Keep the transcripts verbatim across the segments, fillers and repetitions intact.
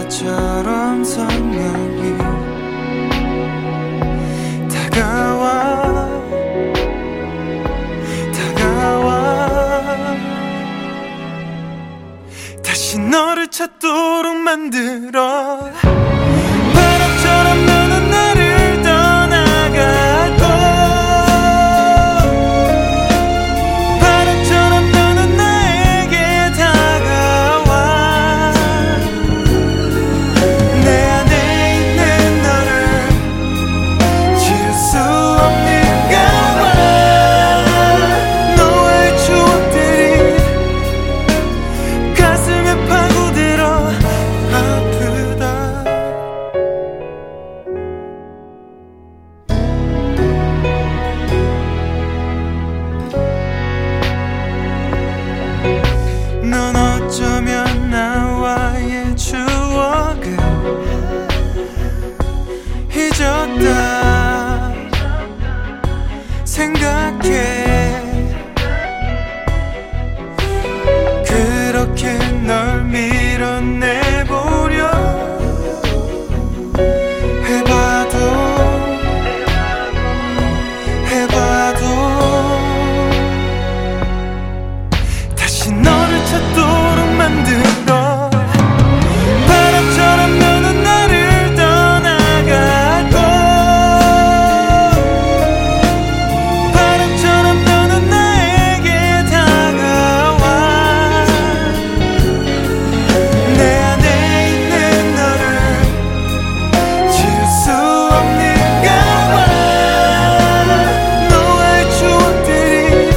너처럼 선명히 다가와 다가와 다시 너를 찾도록 만들어 바람처럼 너는 나를 떠나가고 바람처럼 너는 나에게 다가와 내 안에 있는 너를 지울 수 없는가 봐 너와의 추억들이 가슴에 파고들어 아프다 넌 어쩌면 나와의 추억을 잊었다 생각해 그렇게 널 밀어내보려 해봐도 해봐도 다시 너를 찾도록 만들어 바람처럼 너는 나를 떠나가고 바람처럼 너는 나에게 다가와 내 안에 있는 너를 지울 수 없는가 봐 너와의 추억들이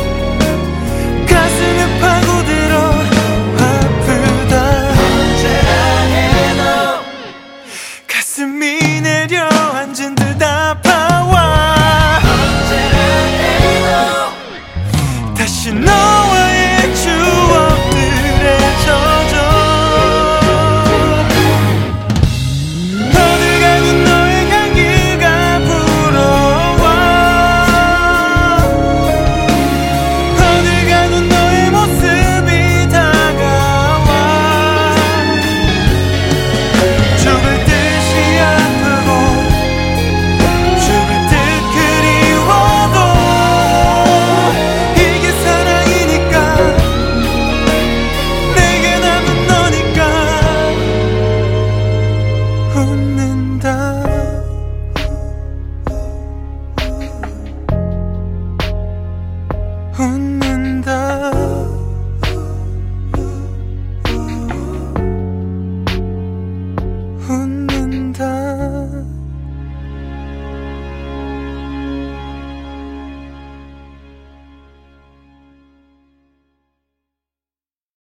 가슴에 파고들어 아프다 언제나 해도 가슴이 내려앉은 듯 아파와 언제나 해도 다시 너와의 추억들에 젖어 어딜 가도 너의 향기가 불어와 어딜 가도 너의 모습이 다가와 죽을 듯이 아프고 죽을 듯 그리워도 이게 사랑이니까 내게 남은 너니까 웃는다 웃는다 웃는다